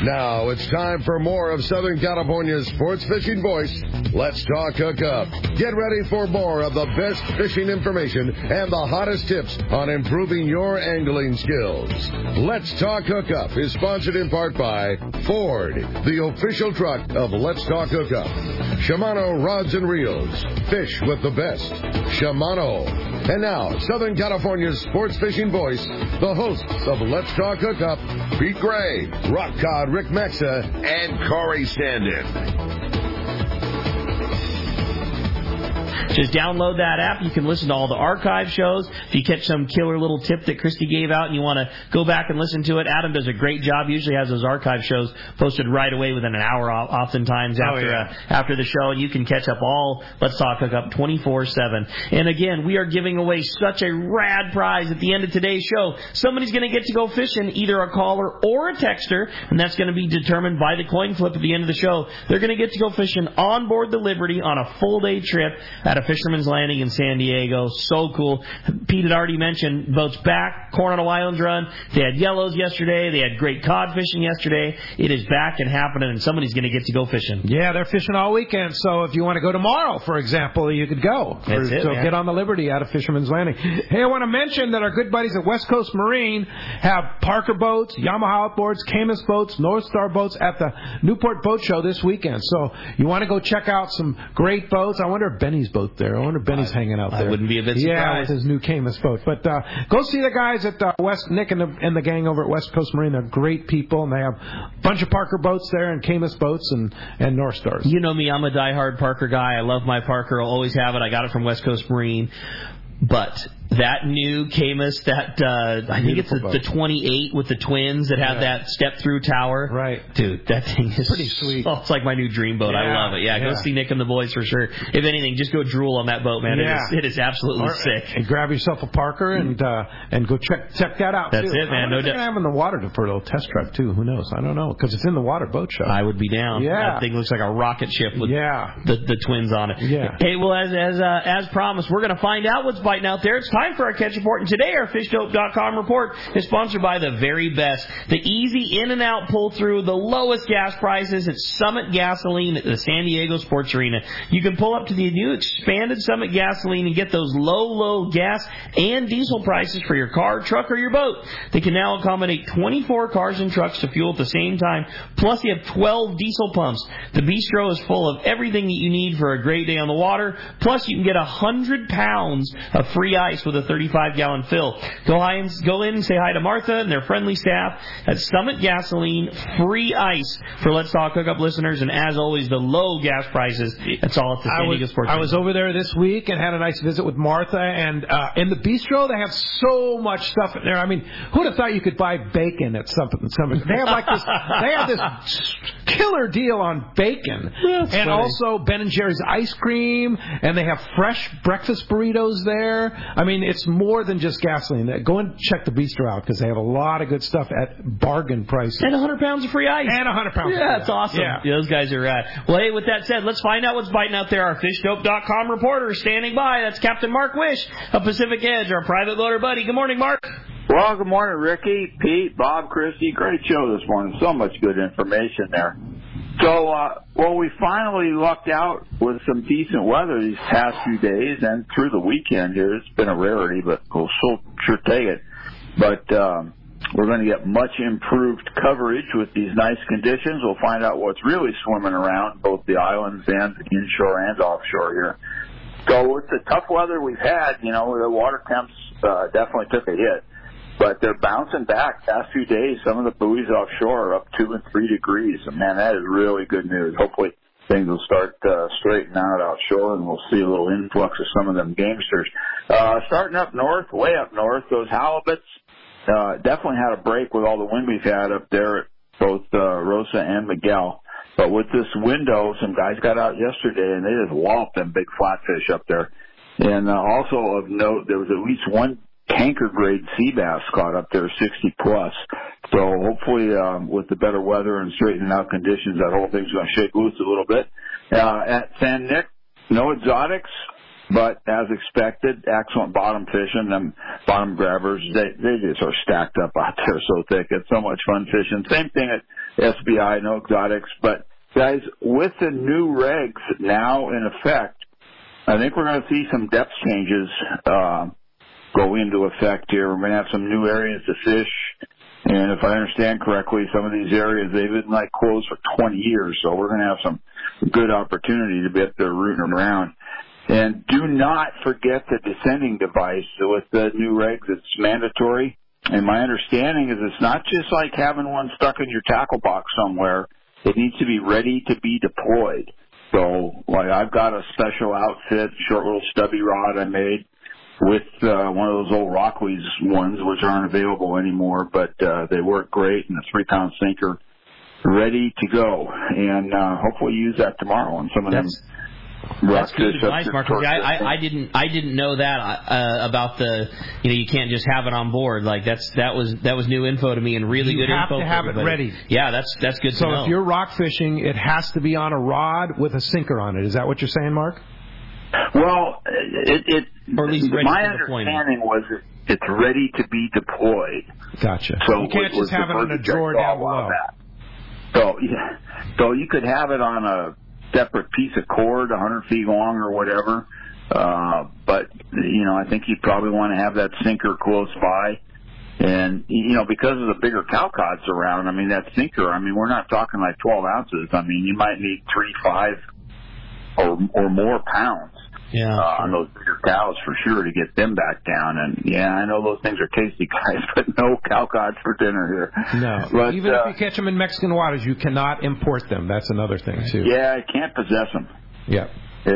Now it's time for more of Southern California's sports fishing voice. Let's talk hookup. Get ready for more of the best fishing information and the hottest tips on improving your angling skills. Let's talk hookup is sponsored in part by Ford, the official truck of Let's Talk Hookup. Shimano Rods and Reels. Fish with the best. Shimano. And now, Southern California's sports fishing voice, the hosts of Let's Talk Hookup, Pete Gray, Rock Cod Rick Mexa, and Corey Sandin. Just download that app. You can listen to all the archive shows. If you catch some killer little tip that Christy gave out and you want to go back and listen to it, Adam does a great job. Usually has those archive shows posted right away within an hour oftentimes after the show. And you can catch up all Let's Talk Hookup 24/7. And again, we are giving away such a rad prize at the end of today's show. Somebody's going to get to go fishing, either a caller or a texter, and that's going to be determined by the coin flip at the end of the show. They're going to get to go fishing on board the Liberty on a full-day trip at a Fisherman's Landing in San Diego. So cool. Pete had already mentioned boats back, Coronado Islands run. They had yellows yesterday. They had great cod fishing yesterday. It is back and happening, and somebody's going to get to go fishing. Yeah, they're fishing all weekend. So if you want to go tomorrow, for example, you could go. That's it, so man. Get on the Liberty out of Fisherman's Landing. Hey, I want to mention that our good buddies at West Coast Marine have Parker boats, Yamaha outboards, Camus boats, North Star boats at the Newport Boat Show this weekend. So you want to go check out some great boats. I wonder if Benny's boat there. I wonder if Benny's hanging out there. I wouldn't be a bit surprised. Yeah, with his new Camus boat. But go see the guys at Nick and the gang over at West Coast Marine. They're great people, and they have a bunch of Parker boats there and Camus boats and North Stars. You know me, I'm a diehard Parker guy. I love my Parker. I'll always have it. I got it from West Coast Marine. But that new Camus, I think it's the 28 with the twins that have that step-through tower. Right. Dude, that thing is pretty sweet. Oh, it's like my new dream boat. I love it. Yeah, go see Nick and the boys for sure. If anything, just go drool on that boat, man. It is absolutely sick. And grab yourself a Parker and go check that out. That's too. it, man. No doubt. I have in the water for a little test drive too. Who knows? I don't know, because it's in the water boat show. I would be down. Yeah. That thing looks like a rocket ship with the twins on it. Yeah. Hey, well, as promised, we're going to find out what's biting out there. It's time for our catch report. And today, our FishDope.com report is sponsored by the very best. The easy in and out pull through, the lowest gas prices at Summit Gasoline at the San Diego Sports Arena. You can pull up to the new expanded Summit Gasoline and get those low gas and diesel prices for your car, truck, or your boat. They can now accommodate 24 cars and trucks to fuel at the same time. Plus, you have 12 diesel pumps. The bistro is full of everything that you need for a great day on the water. Plus, you can get 100 pounds of free ice with a 35-gallon fill. Go in and say hi to Martha and their friendly staff at Summit Gasoline. Free ice for Let's Talk Hookup listeners, and as always, the low gas prices. That's all at the San Diego Sports. I was over there this week and had a nice visit with Martha, and in the bistro they have so much stuff in there. I mean, who'd have thought you could buy bacon at something? They have like this. They have this killer deal on bacon, and funny. Also Ben & Jerry's ice cream, and they have fresh breakfast burritos there. I mean, it's more than just gasoline. Go and check the bistro out because they have a lot of good stuff at bargain prices. And 100 pounds of free ice. And 100 pounds. Yeah, that's awesome. Yeah. Those guys are rad. Well, hey, with that said, let's find out what's biting out there. Our FishDope.com reporter is standing by. That's Captain Mark Wish of Pacific Edge, our private boater buddy. Good morning, Mark. Well, good morning, Ricky, Pete, Bob, Christy. Great show this morning. So much good information there. So, we finally lucked out with some decent weather these past few days and through the weekend here. It's been a rarity, but we'll sure take it. But we're going to get much improved coverage with these nice conditions. We'll find out what's really swimming around both the islands and inshore and offshore here. So with the tough weather we've had, the water temps definitely took a hit. But they're bouncing back. Past few days, some of the buoys offshore are up 2 and 3 degrees. And, man, that is really good news. Hopefully things will start straightening out offshore, and we'll see a little influx of some of them gamesters. Starting up north, way up north, those halibuts definitely had a break with all the wind we've had up there at both Rosa and Miguel. But with this window, some guys got out yesterday, and they just walloped them big flatfish up there. And also of note, there was at least one tanker grade sea bass caught up there, 60 plus. So hopefully, with the better weather and straightening out conditions, that whole thing's going to shake loose a little bit. At San Nick, no exotics, but as expected, excellent bottom fishing. Them bottom grabbers, they just are stacked up out there so thick. It's so much fun fishing. Same thing at SBI, no exotics. But, guys, with the new regs now in effect, I think we're going to see some depth changes go into effect here. We're going to have some new areas to fish. And if I understand correctly, some of these areas, they've been like closed for 20 years. So we're going to have some good opportunity to be up there rooting around. And do not forget the descending device. So with the new regs, it's mandatory. And my understanding is it's not just like having one stuck in your tackle box somewhere. It needs to be ready to be deployed. So, like, I've got a special outfit, short little stubby rod I made with one of those old Rockley's ones, which aren't available anymore, but they work great, and a 3-pound sinker ready to go. And hopefully use that tomorrow on some of them. That's good advice, Mark. I didn't know that about the you can't just have it on board. Like that was new info to me and really good info. You have to have it ready. Yeah, that's good to know. So if you're rock fishing, it has to be on a rod with a sinker on it. Is that what you're saying, Mark? Well, or at least ready my understanding was it's ready to be deployed. Gotcha. So you can't just have it in a drawer down below. So you could have it on a separate piece of cord, 100 feet long or whatever. But, I think you'd probably want to have that sinker close by. And, because of the bigger cowcods around, that sinker, we're not talking like 12 ounces. You might need 3, 5 or more pounds on those bigger cows for sure to get them back down. And, I know those things are tasty, guys, but no cowcods for dinner here. No. But, even if you catch them in Mexican waters, you cannot import them. That's another thing, too. Yeah, you can't possess them. Yeah.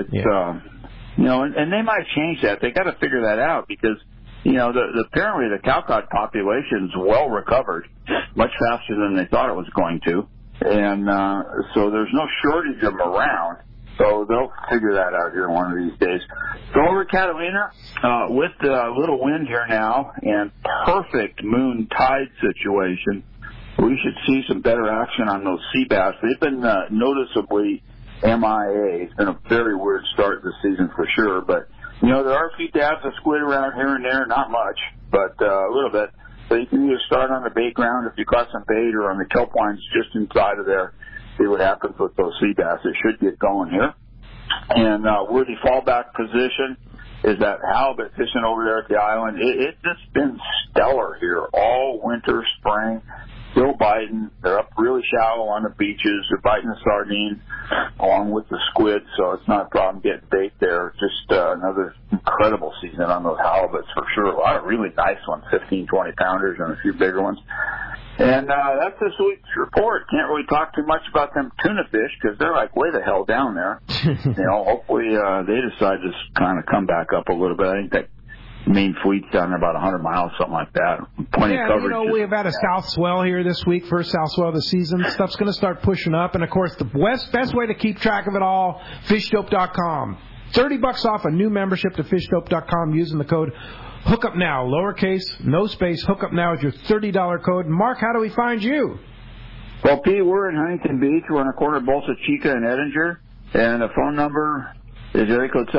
And they might change that. They got to figure that out because, apparently the cowcod population's well recovered much faster than they thought it was going to. And so there's no shortage of them around. So they'll figure that out here one of these days. So over at Catalina, with a little wind here now and perfect moon tide situation, we should see some better action on those sea bass. They've been noticeably MIA. It's been a very weird start this season for sure. But, there are a few dabs of squid around here and there, not much, but a little bit. So you can either start on the bait ground if you caught some bait or on the kelp lines just inside of there. See what happens with those sea bass. It should get going here. And worthy fallback position is that halibut fishing over there at the island. It's just been stellar here all winter, spring, still biting. They're up really shallow on the beaches. They're biting the sardine along with the squid, so it's not a problem getting bait there. Just another incredible season on those halibuts for sure. A lot of really nice ones, 15, 20-pounders and a few bigger ones. And that's this week's report. Can't really talk too much about them tuna fish because they're like way the hell down there. Hopefully they decide to kind of come back up a little bit. I think that main fleet's down there about 100 miles, something like that. Plenty of coverage. We've had a south swell here this week, first south swell of the season. Stuff's going to start pushing up. And, of course, the best way to keep track of it all, fishdope.com. $30 off a new membership to fishdope.com using the code HookUpNow, lowercase, no space. HookUpNow is your $30 code. Mark, how do we find you? Well, Pete, we're in Huntington Beach. We're on the corner of Bolsa Chica and Edinger. And the phone number is area code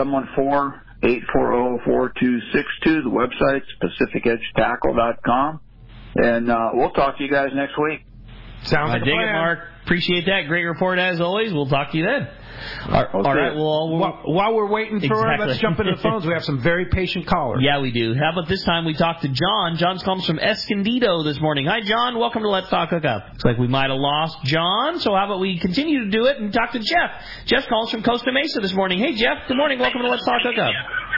714-840-4262. The website's PacificEdgeTackle.com. And we'll talk to you guys next week. Sounds like a plan. Dig it, Mark. Appreciate that. Great report as always. We'll talk to you then. All right. While we're waiting for her, let's jump into the phones. We have some very patient callers. Yeah, we do. How about this time we talk to John? John's calling from Escondido this morning. Hi, John. Welcome to Let's Talk Hookup. Looks like we might have lost John, so how about we continue to do it and talk to Jeff? Jeff calls from Costa Mesa this morning. Hey, Jeff. Good morning. Welcome to Let's Talk Hookup.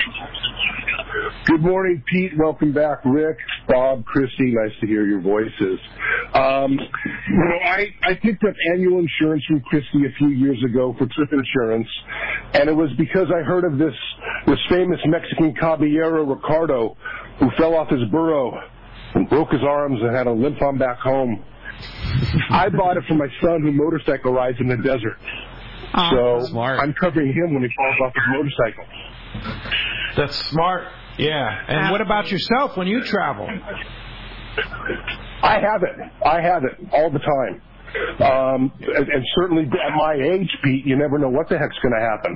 Good morning, Pete. Welcome back, Rick, Bob, Christy. Nice to hear your voices. I picked up annual insurance from Christy a few years ago for trip insurance, and it was because I heard of this famous Mexican caballero, Ricardo, who fell off his burro and broke his arms and had to limp on back home. I bought it for my son who motorcycle rides in the desert. So smart. I'm covering him when he falls off his motorcycle. That's smart. Yeah. And what about yourself when you travel? I have it all the time. And certainly at my age, Pete, you never know what the heck's going to happen.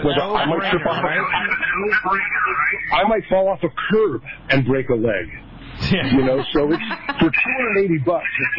I might fall off a curb and break a leg. You know, so it's for $280.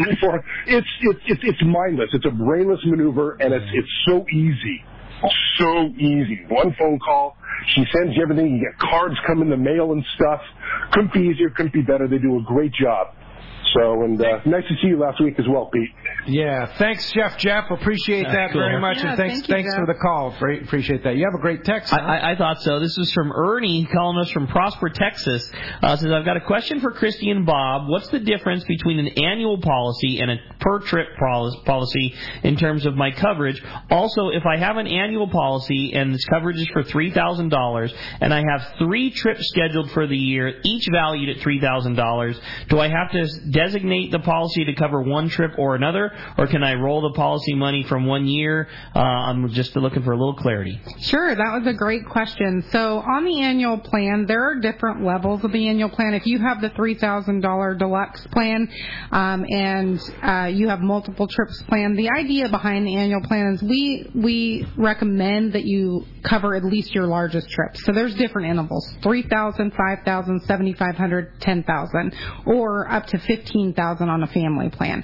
It's mindless. It's a brainless maneuver, and it's so easy. So easy. One phone call, she sends you everything. You get cards come in the mail and stuff. Couldn't be easier, couldn't be better. They do a great job. So, and nice to see you last week as well, Pete. Yeah, thanks, Jeff. Appreciate that very much, and thanks for the call. Appreciate that. You have a great text. Huh? I thought so. This is from Ernie calling us from Prosper, Texas. Says, I've got a question for Christy and Bob. What's the difference between an annual policy and a per-trip policy in terms of my coverage? Also, if I have an annual policy and this coverage is for $3,000 and I have 3 trips scheduled for the year, each valued at $3,000, do I have to designate the policy to cover one trip or another, or can I roll the policy money from 1 year? I'm just looking for a little clarity. Sure, that was a great question. So on the annual plan, there are different levels of the annual plan. If you have the $3,000 deluxe plan and you have multiple trips planned, the idea behind the annual plan is we recommend that you cover at least your largest trips. So there's different intervals, 3,000, 5,000, 7,500, 10,000, or up to 15,000 on a family plan.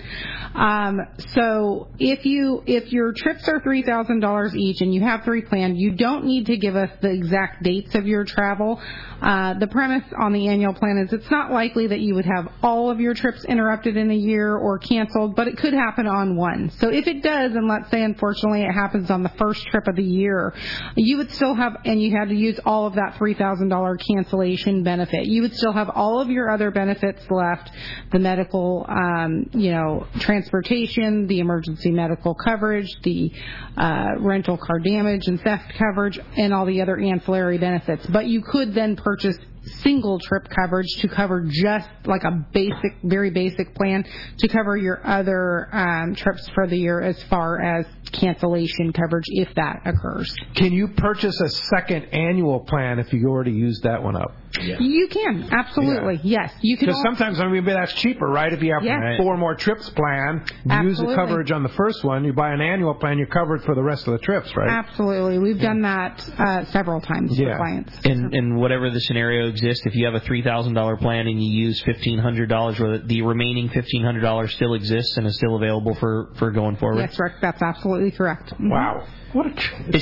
So if your trips are $3,000 each and you have 3 planned, you don't need to give us the exact dates of your travel. The premise on the annual plan is it's not likely that you would have all of your trips interrupted in a year or canceled, but it could happen on one. So if it does, and let's say unfortunately it happens on the first trip of the year, you would still have, and you had to use all of that $3,000 cancellation benefit, you would still have all of your other benefits left, the medical, transportation, the emergency medical coverage, the rental car damage and theft coverage, and all the other ancillary benefits. But you could then purchase single trip coverage to cover just like a very basic plan to cover your other trips for the year as far as cancellation coverage if that occurs. Can you purchase a second annual plan if you already used that one up? Yeah. You can, absolutely. Yeah. Yes, you can. Because sometimes that's cheaper, right? If you have 4 more trips planned, you use the coverage on the first one. You buy an annual plan, you're covered for the rest of the trips, right? Absolutely. We've done that several times for clients. And whatever the scenario exists, if you have a $3,000 plan and you use $1,500, the remaining $1,500 still exists and is still available for going forward. Yes, Rick, that's absolutely correct. Mm-hmm. Wow. It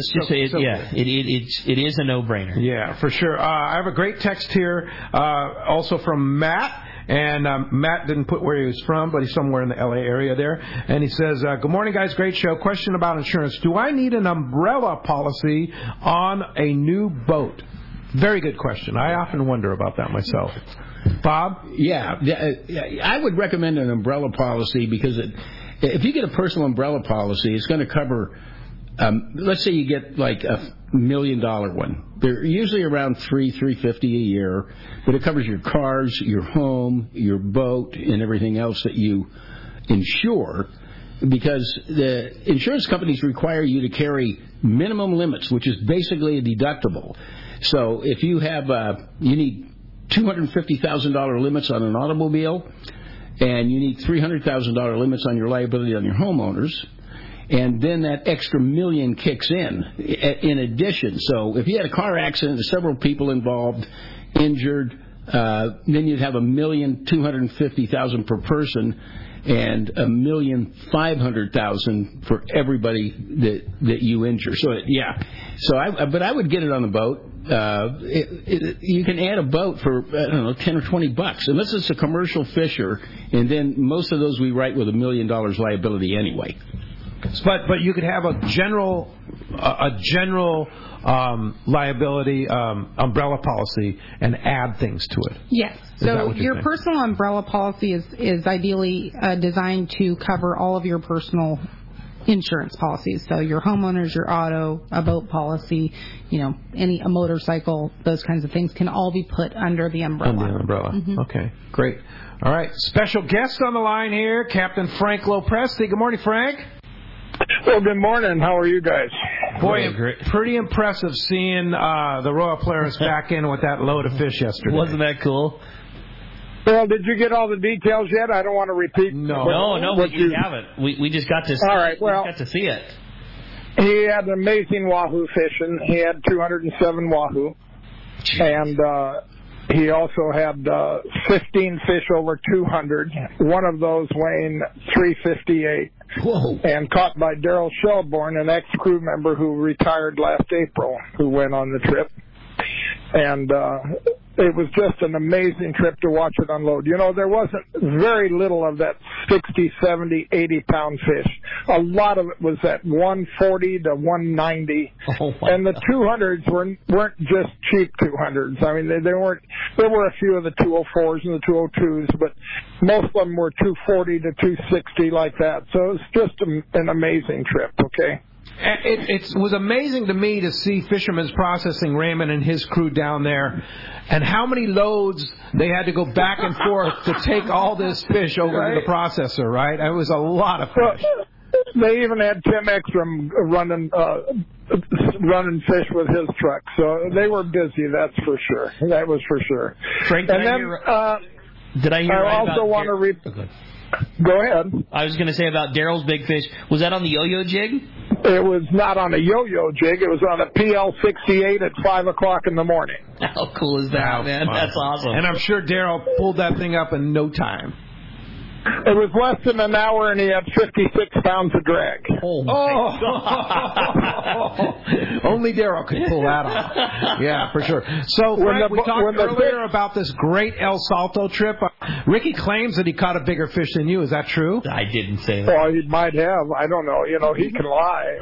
is a no-brainer. Yeah, for sure. I have a great text here, also from Matt. And Matt didn't put where he was from, but he's somewhere in the L.A. area there. And he says, good morning, guys. Great show. Question about insurance. Do I need an umbrella policy on a new boat? Very good question. I often wonder about that myself. Bob? Yeah, I would recommend an umbrella policy because if you get a personal umbrella policy, it's going to cover, let's say you get like a $1 million one. They're usually around $350 a year, but it covers your cars, your home, your boat, and everything else that you insure, because the insurance companies require you to carry minimum limits, which is basically a deductible. So if you have, you need $250,000 limits on an automobile, and you need $300,000 limits on your liability on your homeowners, and then that extra $1 million kicks in addition. So if you had a car accident, there's several people involved, injured, then you'd have $1,250,000 per person, and $1,500,000 for everybody that you injure. So but I would get it on the boat. You can add a boat for $10 or $20, unless it's a commercial fisher, and then most of those we write with $1 million liability anyway. But you could have a general liability umbrella policy and add things to it. Yes. So your personal umbrella policy is ideally designed to cover all of your personal insurance policies. So your homeowners, your auto, a boat policy, a motorcycle, those kinds of things can all be put under the umbrella. Under the umbrella. Mm-hmm. Okay, great. All right, special guest on the line here, Captain Frank Lopresti. Good morning, Frank. Well, good morning. How are you guys? Boy, pretty impressive seeing the Royal Polaris back in with that load of fish yesterday. Wasn't that cool? Well, did you get all the details yet? I don't want to repeat. No, we haven't. We just got to see, got to see it. He had an amazing wahoo fishing. He had 207 wahoo. And he also had 15 fish over 200, one of those weighing 358. Whoa. And caught by Daryl Shelbourne, an ex-crew member who retired last April, who went on the trip. And it was just an amazing trip to watch it unload. You know, there wasn't very little of that 60, 70, 80-pound fish. A lot of it was that 140 to 190. And the 200s weren't just cheap 200s. I mean, there were a few of the 204s and the 202s, but most of them were 240 to 260 like that. So it was just an amazing trip, okay? It was amazing to me to see Fisherman's Processing, Raymond and his crew down there, and how many loads they had to go back and forth to take all this fish over to the processor, right? It was a lot of fish. They even had Tim Ekstrom running fish with his truck, so they were busy, that's for sure. That was for sure. Frank, did I also want to read... Go ahead. I was going to say about Daryl's big fish. Was that on the yo-yo jig? It was not on a yo-yo jig. It was on a PL-68 at 5 o'clock in the morning. How cool is that, man? That's awesome. And I'm sure Daryl pulled that thing up in no time. It was less than an hour, and he had 56 pounds of drag. Oh, my God. Only Daryl could pull that off. Yeah, for sure. So, Frank, we talked earlier about this great El Salto trip. Ricky claims that he caught a bigger fish than you. Is that true? I didn't say that. Well, he might have. I don't know. You know, he can lie.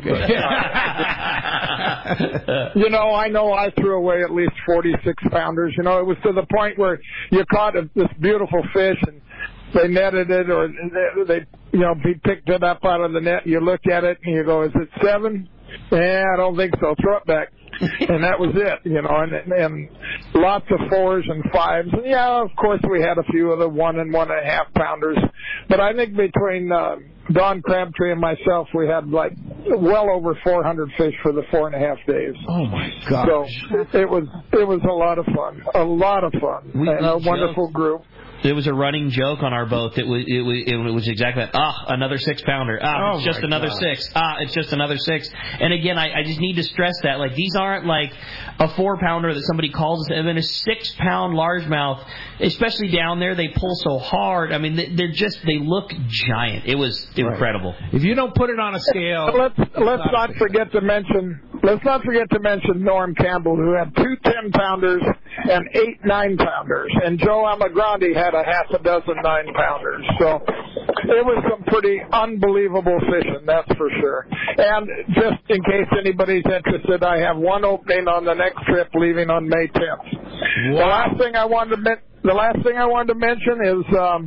But, you know I threw away at least 46-pounders. You know, it was to the point where you caught this beautiful fish, and they netted it, or they he picked it up out of the net. You look at it and you go, "Is it 7? Yeah, I don't think so. Throw it back." And that was it, you know. And lots of 4s and 5s. And yeah, of course we had a few of the 1 and 1.5 pounders. But I think between Don Crabtree and myself, we had like well over 400 fish for the 4.5 days. Oh my gosh! So it was a lot of fun, and a wonderful group. There was a running joke on our boat. It was exactly that. Another 6-pounder. It's just another 6. It's just another 6. And again, I just need to stress that. Like, these aren't like a 4-pounder that somebody calls us. And then a 6-pound largemouth, especially down there, they pull so hard. I mean, they look giant. It was incredible. If you don't put it on a scale, let's not forget to mention Norm Campbell, who had 2 10-pounders and 8 9-pounders, and Joe Amagrandi had a half a dozen 9-pounders. So it was some pretty unbelievable fishing, that's for sure. And just in case anybody's interested, I have one opening on the next trip leaving on May 10th. Wow. The last thing I wanted to mention is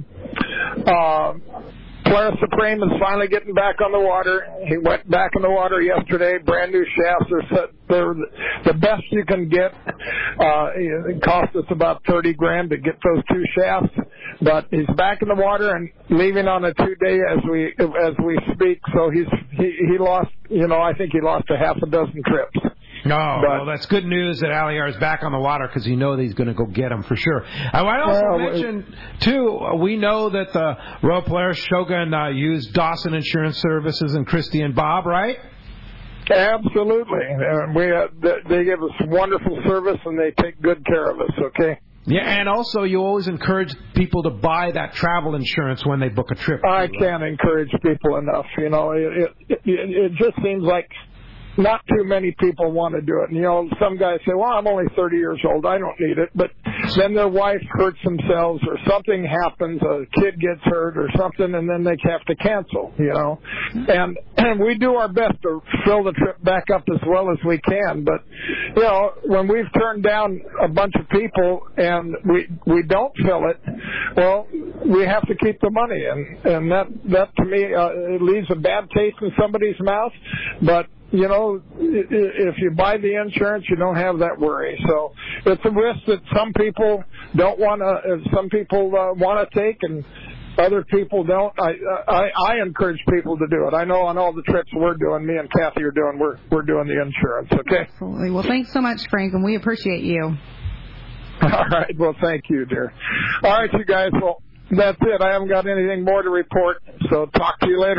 Polaris Supreme is finally getting back on the water. He went back in the water yesterday. Brand new shafts. They're the best you can get. It cost us about $30,000 to get those 2 shafts, but he's back in the water and leaving on a 2-day as we speak. So he lost. You know, I think he lost a half a dozen trips. Well, that's good news that Aliar is back on the water, because you know that he's going to go get him for sure. I also mention, too, we know that the Royal Polaris Shogun used Dawson Insurance Services and Christy and Bob, right? Absolutely. They give us wonderful service, and they take good care of us, okay? Yeah, and also you always encourage people to buy that travel insurance when they book a trip. I can't encourage people enough. You know, it just seems like not too many people want to do it. And, you know, some guys say, well, I'm only 30 years old, I don't need it. But then their wife hurts themselves, or something happens, a kid gets hurt or something, and then they have to cancel, you know. And we do our best to fill the trip back up as well as we can. But, you know, when we've turned down a bunch of people and we don't fill it, well, we have to keep the money. And that to me, it leaves a bad taste in somebody's mouth. But you know, if you buy the insurance, you don't have that worry. So it's a risk that some people don't want to. Some people want to take, and other people don't. I encourage people to do it. I know on all the trips we're doing, me and Kathy are doing, we're doing the insurance. Okay. Absolutely. Well, thanks so much, Frank, and we appreciate you. All right. Well, thank you, dear. All right, you guys. Well, that's it. I haven't got anything more to report. So talk to you later.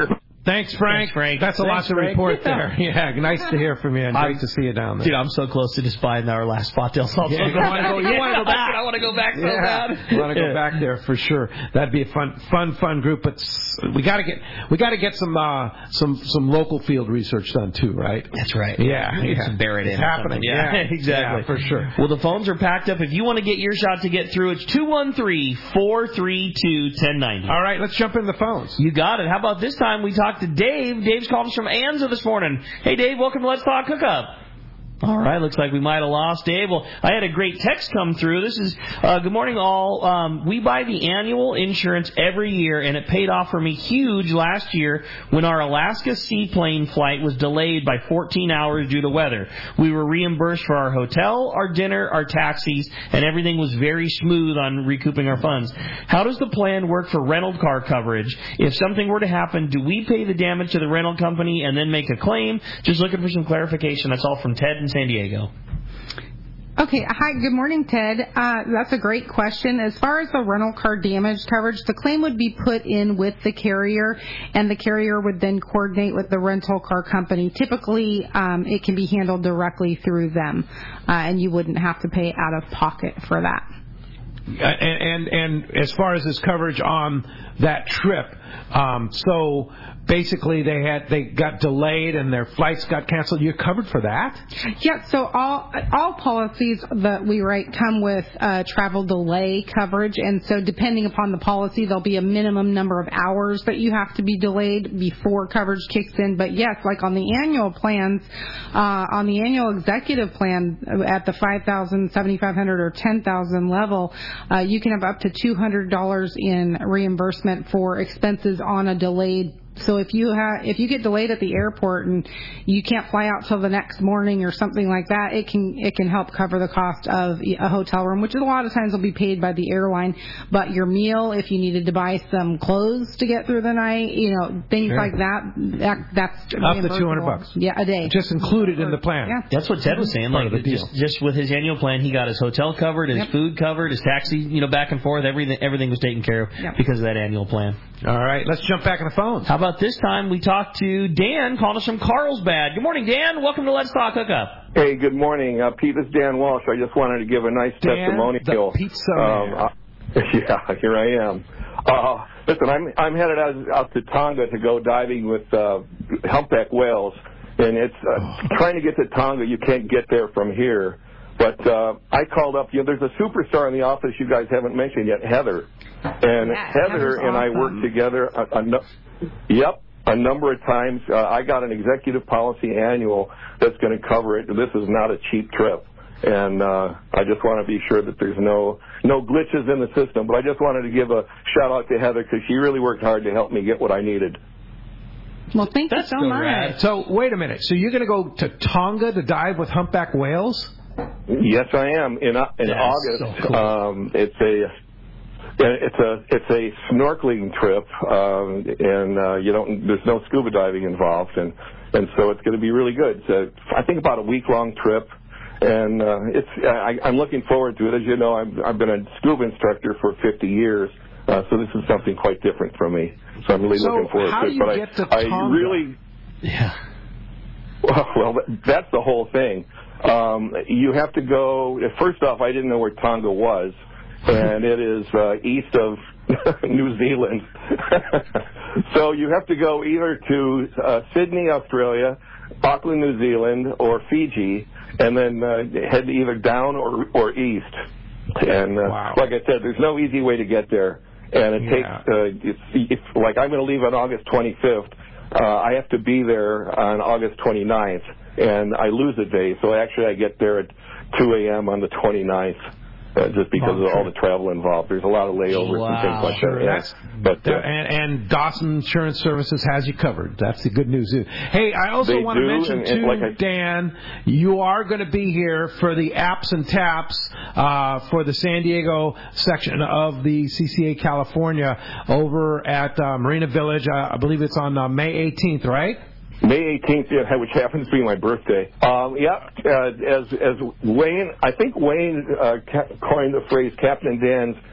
Thanks, Frank. That's a lot to report there. Yeah, nice to hear from you, and great to see you down there. Dude, I'm so close to just buying our last Spot Tail Salt. Yeah, you want to go back? I want to go back so bad. You want to go back there for sure. That'd be a fun group. But we got to get some local field research done too, right? That's right. Yeah. It's bear it in. It's happening. Yeah, exactly. Yeah, for sure. Well, the phones are packed up. If you want to get your shot to get through, it's 213-432-1090. All right, let's jump in the phones. You got it. How about this time we talked to Dave? Dave's called us from Anza this morning. Hey, Dave, welcome to Let's Talk Hookup. All right, looks like we might have lost Dave. Well, I had a great text come through. This is, good morning, all. We buy the annual insurance every year, and it paid off for me huge last year when our Alaska seaplane flight was delayed by 14 hours due to weather. We were reimbursed for our hotel, our dinner, our taxis, and everything was very smooth on recouping our funds. How does the plan work for rental car coverage? If something were to happen, do we pay the damage to the rental company and then make a claim? Just looking for some clarification. That's all from Ted in San Diego. Okay. Hi. Good morning, Ted. That's a great question. As far as the rental car damage coverage, the claim would be put in with the carrier, and the carrier would then coordinate with the rental car company. Typically, it can be handled directly through them, and you wouldn't have to pay out of pocket for that. And as far as this coverage on that trip, so basically they got delayed and their flights got canceled. You're covered for that? Yeah. So all policies that we write come with travel delay coverage, and so depending upon the policy, there'll be a minimum number of hours that you have to be delayed before coverage kicks in. But yes, like on the annual plans, on the annual executive plan at the $5,000, $7,500, or $10,000 level, you can have up to $200 in reimbursement for expenses on a delayed. So if you get delayed at the airport and you can't fly out till the next morning or something like that, it can help cover the cost of a hotel room, which a lot of times will be paid by the airline. But your meal, if you needed to buy some clothes to get through the night, things like that, that's up to $200. Yeah, a day. Just included in the plan. Yeah. That's what Ted was saying. Like just with his annual plan, he got his hotel covered, his food covered, his taxi, back and forth. Everything was taken care of because of that annual plan. All right, let's jump back in the phones. How about this time we talked to Dan, calling us from Carlsbad. Good morning, Dan. Welcome to Let's Talk Hookup. Hey, good morning. Pete, this is Dan Walsh. I just wanted to give a nice testimonial. The pizza man. Yeah, here I am. Listen, I'm headed out to Tonga to go diving with humpback whales, and it's trying to get to Tonga. You can't get there from here. But I called up. There's a superstar in the office you guys haven't mentioned yet, Heather. And Heather and I worked together a number of times. I got an executive policy annual that's going to cover it. This is not a cheap trip. And I just want to be sure that there's no glitches in the system. But I just wanted to give a shout-out to Heather because she really worked hard to help me get what I needed. Well, thank you so much. Rad. So, wait a minute. So you're going to go to Tonga to dive with humpback whales? Yes, I am. In August, so cool. It's a snorkeling trip, and there's no scuba diving involved, and so it's going to be really good. So I think about a week-long trip, and I'm looking forward to it. As you know, I've been a scuba instructor for 50 years, so this is something quite different for me. So I'm really looking forward to it. How do you get to Tonga? Well, that's the whole thing. You have to go. First off, I didn't know where Tonga was, and it is east of New Zealand. So you have to go either to Sydney, Australia, Auckland, New Zealand, or Fiji, and then head either down or east. And like I said, there's no easy way to get there, and it takes. It's like I'm going to leave on August 25th. I have to be there on August 29th. And I lose a day, so actually I get there at 2 a.m. on the 29th, just because of all the travel involved. There's a lot of layovers and things like that. Yeah. And Dawson Insurance Services has you covered. That's the good news. Hey, I also want to mention, too, Dan, you are going to be here for the Apps and Taps for the San Diego section of the CCA California over at Marina Village. I believe it's on May 18th, right? May 18th, which happens to be my birthday. As Wayne, I think Wayne coined the phrase Captain Dan's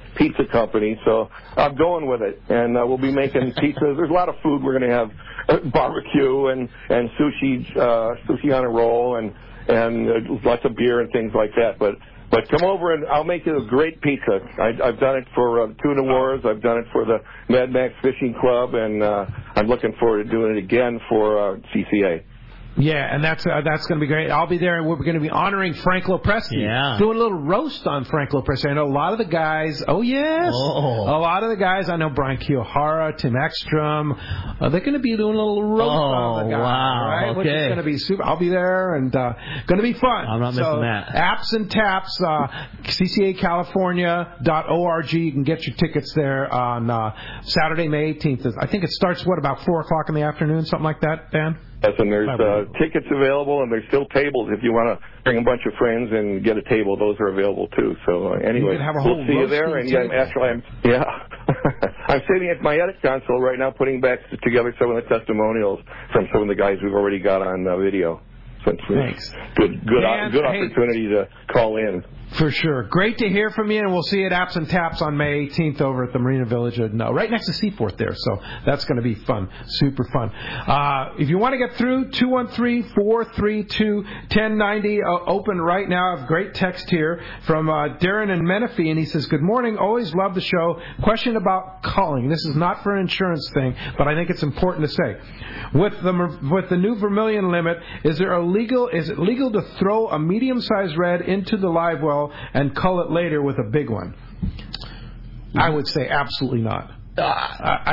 pizza company, so I'm going with it. And we'll be making pizzas. There's a lot of food. We're going to have barbecue and sushi on a roll and lots of beer and things like that. But come over and I'll make you a great pizza. I've done it for Tuna Wars. I've done it for the Mad Max Fishing Club, and I'm looking forward to doing it again for CCA. Yeah, and that's going to be great. I'll be there, and we're going to be honoring Frank Lopresti. Yeah. Doing a little roast on Frank Lopresti. I know a lot of the guys. Oh, yes. Oh. A lot of the guys. I know Brian Kiyohara, Tim Ekstrom. They're going to be doing a little roast on the guy. Wow. Right? Okay. Which is going to be super. I'll be there, and going to be fun. I'm not missing that. Apps and Taps, ccacalifornia.org. You can get your tickets there on Saturday, May 18th. I think it starts, about 4 o'clock in the afternoon, something like that, Dan? Yes, and there's tickets available, and there's still tables if you want to bring a bunch of friends and get a table. Those are available too. So anyway, we'll see you there. And I'm sitting at my edit console right now, putting back together some of the testimonials from some of the guys we've already got on video. So Thanks. Good opportunity to call in. For sure. Great to hear from you, and we'll see you at Apps and Taps on May 18th over at the Marina Village, right next to Seaport there. So that's going to be fun, super fun. If you want to get through, 213-432-1090, open right now. I have a great text here from Darren in Menifee, and he says, good morning, always love the show. Question about culling. This is not for an insurance thing, but I think it's important to say. With the new vermilion limit, is it legal to throw a medium-sized red into the live well and cull it later with a big one? I would say absolutely not. I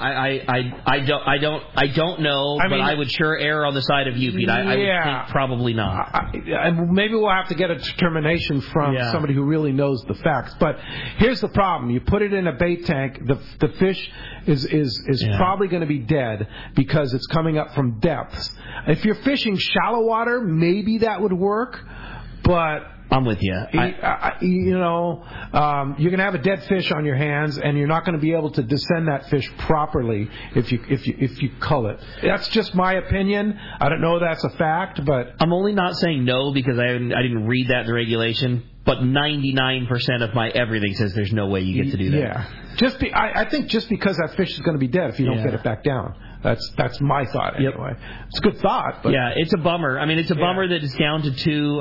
don't know, but I would sure err on the side of you, Pete. I would think probably not. Maybe we'll have to get a determination from somebody who really knows the facts. But here's the problem: you put it in a bait tank, the fish is probably going to be dead because it's coming up from depths. If you're fishing shallow water, maybe that would work, but I'm with you. You're going to have a dead fish on your hands, and you're not going to be able to descend that fish properly if you cull it. That's just my opinion. I don't know if that's a fact, but I'm only not saying no because I didn't read that in the regulation. But 99% of my everything says there's no way you get to do that. Yeah. I think just because that fish is going to be dead if you don't get it back down. That's my thought anyway. It's a good thought. But it's a bummer. I mean, it's a bummer that it's down to 2.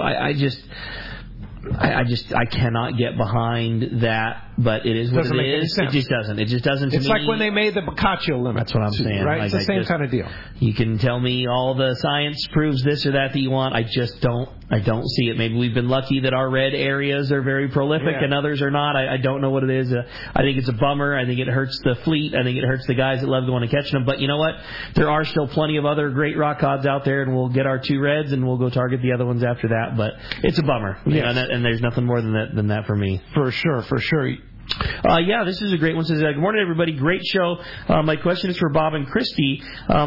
I cannot get behind that, but it is what it is. It just doesn't. It just doesn't. It's like when they made the Boccaccio limit. That's what I'm saying. Right? It's the same kind of deal. You can tell me all the science proves this or that you want. I just don't. I don't see it. Maybe we've been lucky that our red areas are very prolific and others are not. I don't know what it is. I think it's a bummer. I think it hurts the fleet. I think it hurts the guys that love going to catch them. But you know what? There are still plenty of other great rock cods out there, and we'll get our 2 reds and we'll go target the other ones after that. But it's a bummer. Yes. And there's nothing more than that for me. For sure. This is a great one. It says, good morning, everybody. Great show. My question is for Bob and Christy. How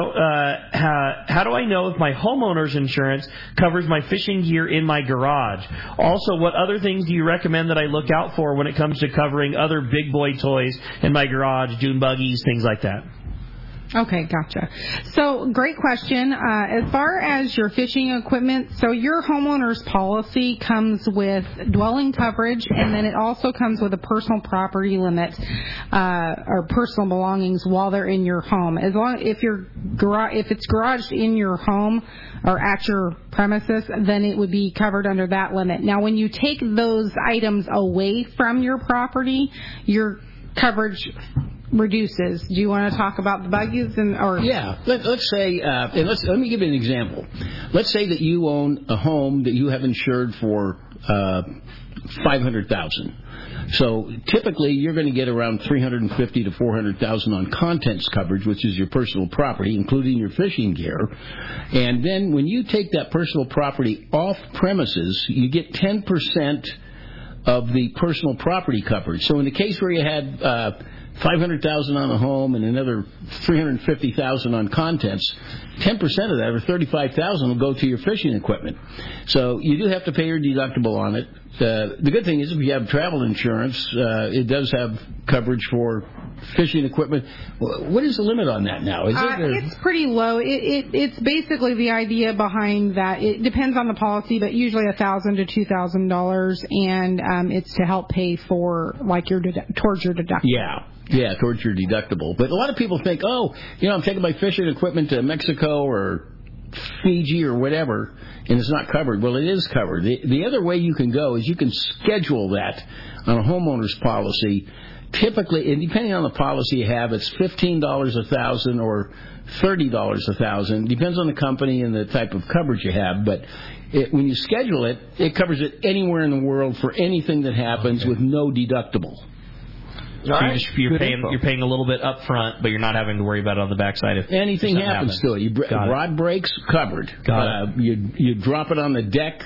do I know if my homeowner's insurance covers my fishing gear in my garage? Also, what other things do you recommend that I look out for when it comes to covering other big boy toys in my garage, dune buggies, things like that? Okay, gotcha. So, great question. As far as your fishing equipment, so your homeowner's policy comes with dwelling coverage, and then it also comes with a personal property limit or personal belongings while they're in your home. As long if it's garaged in your home or at your premises, then it would be covered under that limit. Now, when you take those items away from your property, your coverage reduces. Do you want to talk about the buggies let's say let me give you an example. Let's say that you own a home that you have insured for $500,000. So typically you're going to get around $350,000 to $400,000 on contents coverage, which is your personal property, including your fishing gear. And then when you take that personal property off premises, you get 10% of the personal property coverage. So in the case where you had $500,000 on a home and another $350,000 on contents, 10% of that, or $35,000, will go to your fishing equipment. So you do have to pay your deductible on it. The good thing is if you have travel insurance, it does have coverage for fishing equipment. What is the limit on that now? Is it's pretty low. It's basically the idea behind that. It depends on the policy, but usually $1,000 to $2,000, and it's to help pay for towards your deductible. Yeah, towards your deductible. But a lot of people think, I'm taking my fishing equipment to Mexico or Fiji or whatever, and it's not covered. Well, it is covered. The other way you can go is you can schedule that on a homeowner's policy. Typically, and depending on the policy you have, it's $15 $1,000 or $30 $1,000. Depends on the company and the type of coverage you have. But when you schedule it, it covers it anywhere in the world for anything that happens with no deductible. So you're paying a little bit up front, but you're not having to worry about it on the backside if anything happens to it. Rod breaks, covered. You drop it on the deck.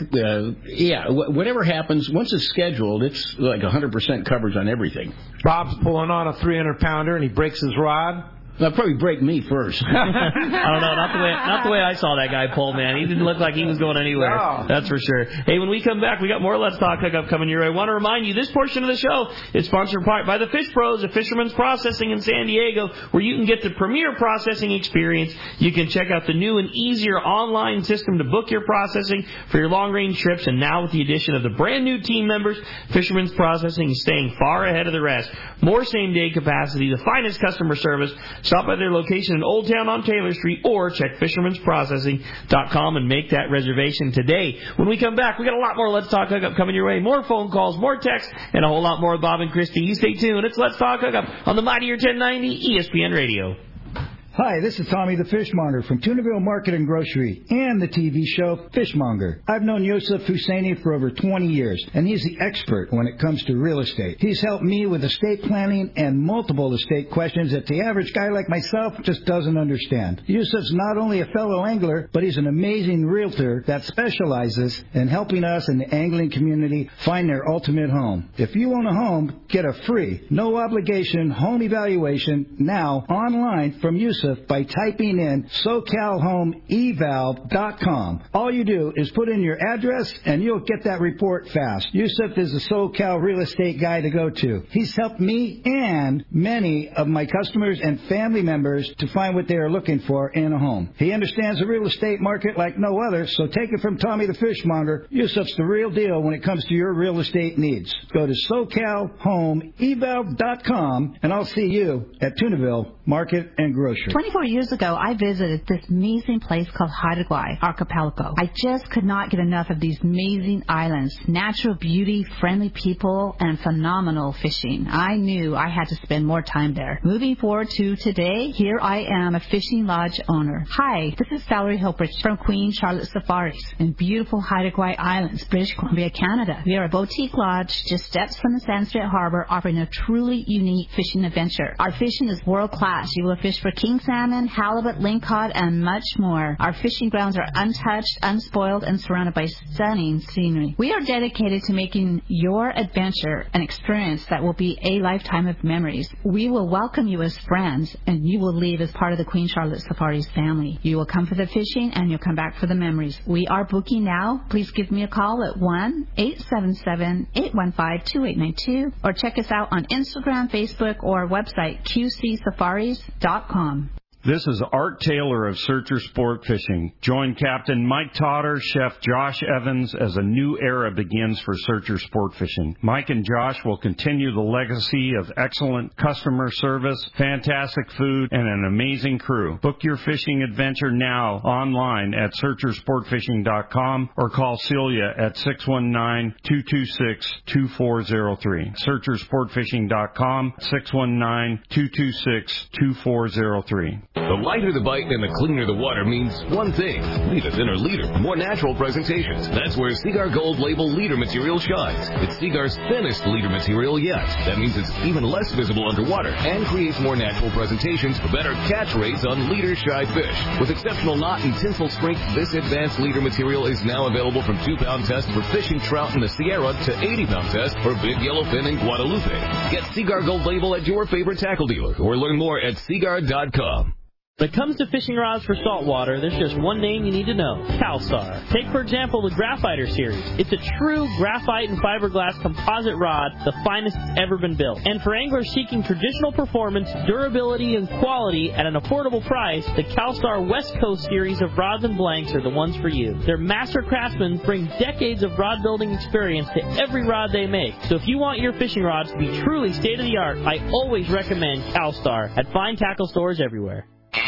Whatever happens, once it's scheduled, it's like 100% coverage on everything. Bob's pulling on a 300-pounder and he breaks his rod. That'll probably break me first. I don't know. Not the way I saw that guy pull, man. He didn't look like he was going anywhere. No. That's for sure. Hey, when we come back, we got more Let's Talk Hookup coming your way. I want to remind you, this portion of the show is sponsored by the Fish Pros of Fisherman's Processing in San Diego, where you can get the premier processing experience. You can check out the new and easier online system to book your processing for your long-range trips. And now with the addition of the brand-new team members, Fisherman's Processing is staying far ahead of the rest. More same-day capacity, the finest customer service. Stop by their location in Old Town on Taylor Street or check fishermansprocessing.com and make that reservation today. When we come back, we got a lot more Let's Talk Hookup coming your way. More phone calls, more texts, and a whole lot more with Bob and Christy. You stay tuned. It's Let's Talk Hookup on the Mightier 1090 ESPN Radio. Hi, this is Tommy the Fishmonger from Tunaville Market and Grocery and the TV show Fishmonger. I've known Yusuf Husseini for over 20 years, and he's the expert when it comes to real estate. He's helped me with estate planning and multiple estate questions that the average guy like myself just doesn't understand. Yusuf's not only a fellow angler, but he's an amazing realtor that specializes in helping us in the angling community find their ultimate home. If you own a home, get a free, no obligation home evaluation now online from Yusuf by typing in SoCalHomeEval.com. All you do is put in your address and you'll get that report fast. Yusuf is the SoCal real estate guy to go to. He's helped me and many of my customers and family members to find what they are looking for in a home. He understands the real estate market like no other, so take it from Tommy the Fishmonger. Yusuf's the real deal when it comes to your real estate needs. Go to SoCalHomeEval.com and I'll see you at Tunaville Market and Grocery. 24 years ago, I visited this amazing place called Haida Gwaii Archipelago. I just could not get enough of these amazing islands, natural beauty, friendly people, and phenomenal fishing. I knew I had to spend more time there. Moving forward to today, here I am, a fishing lodge owner. Hi, this is Valerie Hilprich from Queen Charlotte Safaris in beautiful Haida Gwaii Islands, British Columbia, Canada. We are a boutique lodge just steps from the Sandstreet Harbor, offering a truly unique fishing adventure. Our fishing is world class. You will fish for king salmon, halibut, lingcod, and much more. Our fishing grounds are untouched, unspoiled, and surrounded by stunning scenery. We are dedicated to making your adventure an experience that will be a lifetime of memories. We will welcome you as friends, and you will leave as part of the Queen Charlotte Safaris family. You will come for the fishing, and you'll come back for the memories. We are booking now. Please give me a call at 1-877-815-2892, or check us out on Instagram, Facebook, or website qcsafaris.com. This is Art Taylor of Searcher Sport Fishing. Join Captain Mike Totter, Chef Josh Evans as a new era begins for Searcher Sport Fishing. Mike and Josh will continue the legacy of excellent customer service, fantastic food, and an amazing crew. Book your fishing adventure now online at SearcherSportFishing.com or call Celia at 619-226-2403. SearcherSportFishing.com, 619-226-2403. The lighter the bite and the cleaner the water means one thing: leave a thinner leader, more natural presentations. That's where Seaguar Gold Label leader material shines. It's Seaguar's thinnest leader material yet. That means it's even less visible underwater and creates more natural presentations for better catch rates on leader-shy fish. With exceptional knot and tinsel strength, this advanced leader material is now available from 2-pound test for fishing trout in the Sierra to 80-pound test for big yellowfin in Guadalupe. Get Seaguar Gold Label at your favorite tackle dealer or learn more at Seaguar.com. When it comes to fishing rods for saltwater, there's just one name you need to know, CalStar. Take, for example, the Graphiter series. It's a true graphite and fiberglass composite rod, the finest it's ever been built. And for anglers seeking traditional performance, durability, and quality at an affordable price, the CalStar West Coast series of rods and blanks are the ones for you. Their master craftsmen bring decades of rod building experience to every rod they make. So if you want your fishing rods to be truly state-of-the-art, I always recommend CalStar at fine tackle stores everywhere.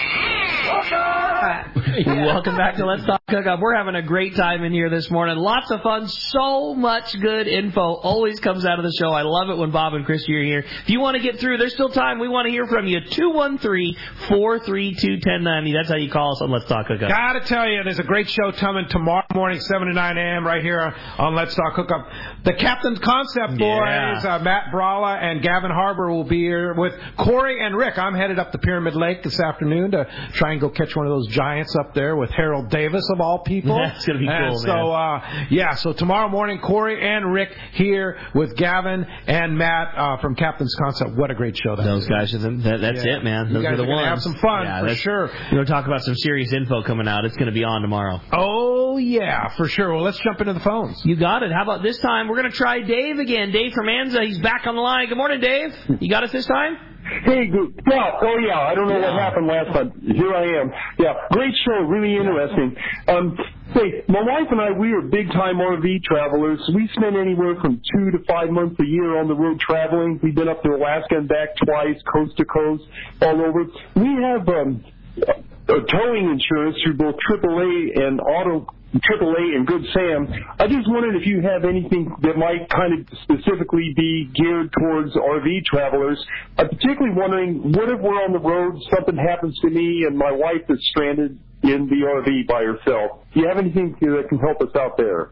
Welcome back to Let's Talk Hookup. We're having a great time in here this morning. Lots of fun. So much good info always comes out of the show. I love it when Bob and Christy are here. If you want to get through, there's still time. We want to hear from you. 213-432-1090. That's how you call us on Let's Talk Hookup. Gotta tell you, there's a great show coming tomorrow morning, 7 to 9 a.m. right here on Let's Talk Hookup. The Captain's Concept Boys, Matt Bralla and Gavin Harbour will be here with Corey and Rick. I'm headed up to Pyramid Lake this afternoon to try and go catch one of those giants up there with Harold Davis, of all people. That's going to be cool, man. So tomorrow morning, Corey and Rick here with Gavin and Matt from Captain's Concept. What a great show that Those is. guys, that's it, man. Those you guys are the gonna ones. have some fun, for sure. We're going to talk about some serious info coming out. It's going to be on tomorrow. Oh, yeah, for sure. Well, let's jump into the phones. You got it. How about this time? We're going to try Dave again. Dave from Anza. He's back on the line. Good morning, Dave. You got us this time? Hey, good. Yeah, I don't know what happened last time. Here I am. Yeah, great show, really interesting. Hey, my wife and I, we are big-time RV travelers. We spend anywhere from 2 to 5 months a year on the road traveling. We've been up to Alaska and back twice, coast to coast, all over. We have towing insurance through both AAA and AAA and Good Sam. I just wondered if you have anything that might kind of specifically be geared towards RV travelers. I'm particularly wondering, what if we're on the road, something happens to me, and my wife is stranded in the RV by herself? Do you have anything that can help us out there?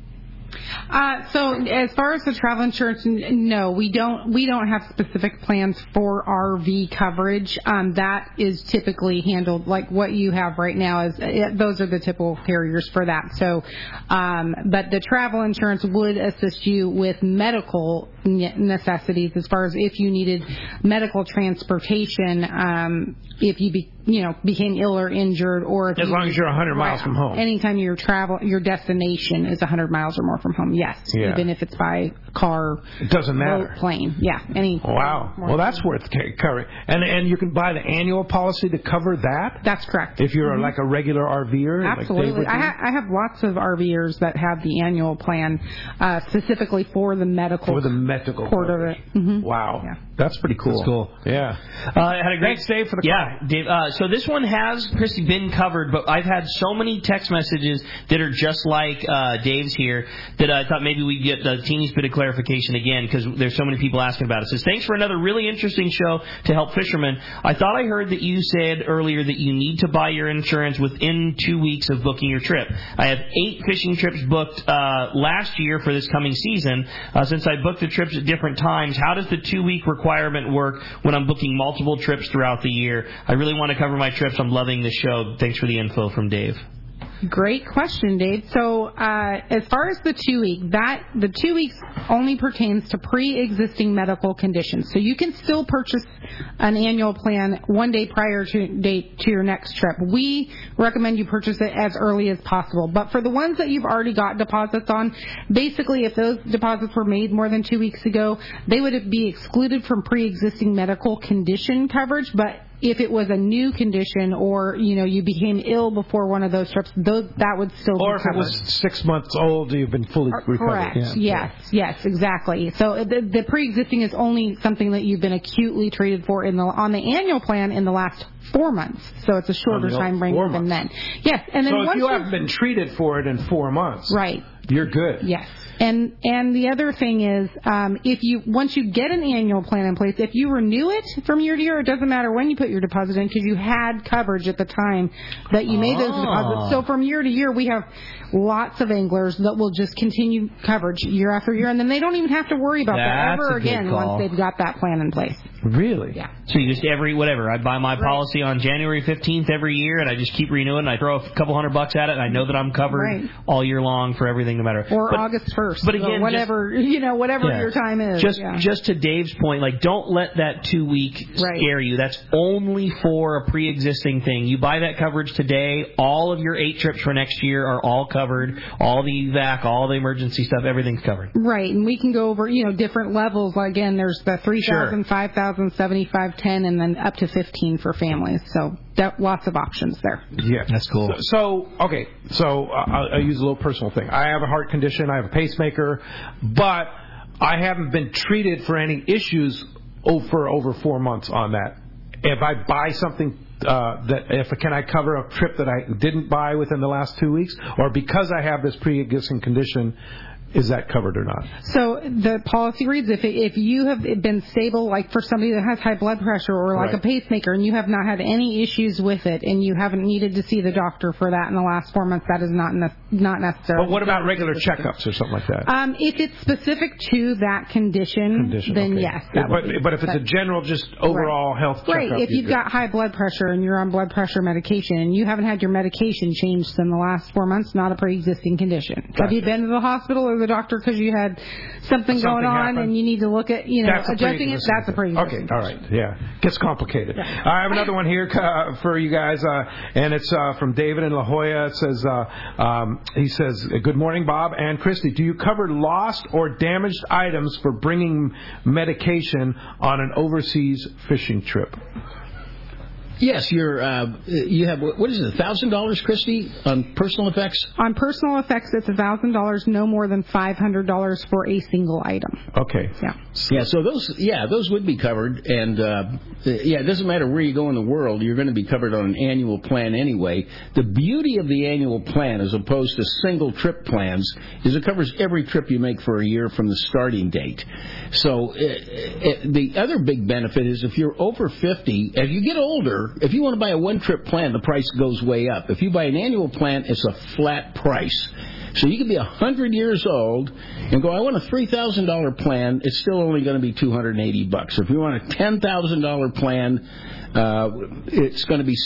So as far as the travel insurance, no, we don't have specific plans for RV coverage. That is typically handled like what you have right now. Those are the typical carriers for that. So, but the travel insurance would assist you with medical necessities as far as if you needed medical transportation, if you became ill or injured, or if as long as you're 100 miles from home. Anytime your destination is 100 miles or more from home, yes. Yeah. Even if it's by car, it doesn't matter. Boat, plane, yeah. Wow. Well, that's worth covering. And you can buy the annual policy to cover that? That's correct. If you're like a regular RVer? Absolutely. Like I have lots of RVers that have the annual plan specifically for the medical. For the medical part of it. Mm-hmm. Wow. Yeah. That's pretty cool. That's cool. Yeah. I had a great Thanks, Dave, for the call. Dave. So this one has, Christy, been covered, but I've had so many text messages that are just like Dave's here that I thought maybe we'd get the teeniest bit of clarification again, because there's so many people asking about it. It says, thanks for another really interesting show to help fishermen. I thought I heard that you said earlier that you need to buy your insurance within 2 weeks of booking your trip. I have 8 fishing trips booked last year for this coming season. Since I booked the trips at different times, how does the 2-week requirement work when I'm booking multiple trips throughout the year? I really want to cover my trips. I'm loving the show. Thanks for the info from Dave. Great question, Dave. So as far as the 2 week, the 2 weeks only pertains to pre-existing medical conditions. So you can still purchase an annual plan 1 day prior to your next trip. We recommend you purchase it as early as possible. But for the ones that you've already got deposits on, basically if those deposits were made more than 2 weeks ago, they would be excluded from pre-existing medical condition coverage. But if it was a new condition, or you became ill before one of those trips, that would still be covered. Or if it was 6 months old, you've been fully recovered. Correct. Yeah. Yes, exactly. So the pre-existing is only something that you've been acutely treated for on the annual plan in the last 4 months. So it's a shorter time frame than then. Yes, and then so if you haven't been treated for it in 4 months, right, you're good. Yes. And the other thing is, once you get an annual plan in place, if you renew it from year to year, it doesn't matter when you put your deposit in, because you had coverage at the time that you made those deposits. So from year to year, we have lots of anglers that will just continue coverage year after year, and then they don't even have to worry about that ever again once they've got that plan in place. Really? Yeah. So you just I buy my policy on January 15th every year, and I just keep renewing, and I throw a couple $100 at it, and I know that I'm covered all year long for everything, no matter. Or August 1st. But again, whatever your time is. Just to Dave's point, like, don't let that 2 week scare you. That's only for a pre-existing thing. You buy that coverage today, all of your 8 trips for next year are all covered, all the evac, all the emergency stuff, everything's covered. Right, and we can go over, different levels. Again, there's the 3,000, 5,000, 75, 10, and then up to 15 for families. So lots of options there. Yeah, that's cool. So I'll use a little personal thing. I have a heart condition. I have a pacemaker, but I haven't been treated for any issues for over 4 months on that. If I buy something, can I cover a trip that I didn't buy within the last 2 weeks, or because I have this pre-existing condition? Is that covered or not? So the policy reads, if you have been stable, like for somebody that has high blood pressure or like a pacemaker, and you have not had any issues with it, and you haven't needed to see the doctor for that in the last 4 months, that is not necessary. But what about regular checkups or something like that? If it's specific to that condition then yes. But if it's a general, just overall health checkup. Right. If you've got high blood pressure and you're on blood pressure medication and you haven't had your medication changed in the last 4 months, not a pre-existing condition. Gotcha. Have you been to the hospital or the doctor because you had something going on happened, and you need to look at adjusting it? That's a pre-existing. Okay, all right, yeah, gets complicated. Yeah. I have another one here for you guys, and it's from David in La Jolla. It says he says, "Good morning, Bob and Christy. Do you cover lost or damaged items for bringing medication on an overseas fishing trip?" Yes, you have, what is it, $1,000, Christy, on personal effects? On personal effects, it's $1,000, no more than $500 for a single item. Okay. Yeah. So those would be covered, and it doesn't matter where you go in the world, you're going to be covered on an annual plan anyway. The beauty of the annual plan, as opposed to single trip plans, is it covers every trip you make for a year from the starting date. So the other big benefit is if you're over 50, as you get older, if you want to buy a one-trip plan, the price goes way up. If you buy an annual plan, it's a flat price. So you could be 100 years old and go, I want a $3,000 plan. It's still only going to be $280. If you want a $10,000 plan, it's going to be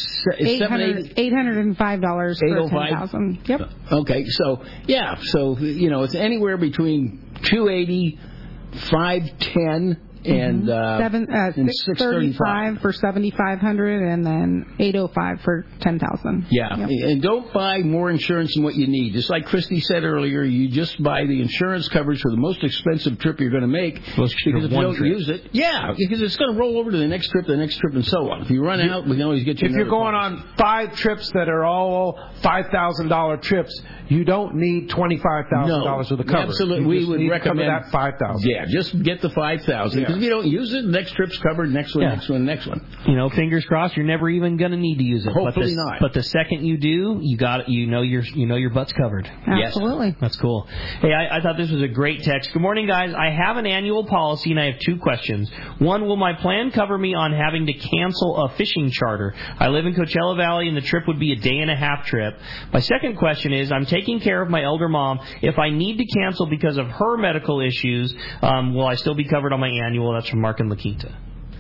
$805 for $10,000. Yep. Okay, so it's anywhere between $280, $510. And $635 for $7,500, and then $805 for $10,000. Yeah, and don't buy more insurance than what you need. Just like Christy said earlier, you just buy the insurance coverage for the most expensive trip you're going to make. Because if you don't use it, because it's going to roll over to the next trip, and so on. If you run out, we can always get you. If you're going on 5 trips that are all $5,000 trips, you don't need $25,000 of the cover. Absolutely, we would recommend that $5,000. Yeah, just get the $5,000. If you don't use it, the next trip's covered, next one. Fingers crossed, you're never even going to need to use it. Hopefully not. But the second you do, your butt's covered. Absolutely. Yes. That's cool. Hey, I thought this was a great text. Good morning, guys. I have an annual policy, and I have 2 questions. One, will my plan cover me on having to cancel a fishing charter? I live in Coachella Valley, and the trip would be a day-and-a-half trip. My second question is, I'm taking care of my elder mom. If I need to cancel because of her medical issues, will I still be covered on my annual? That's from Mark and La Quinta.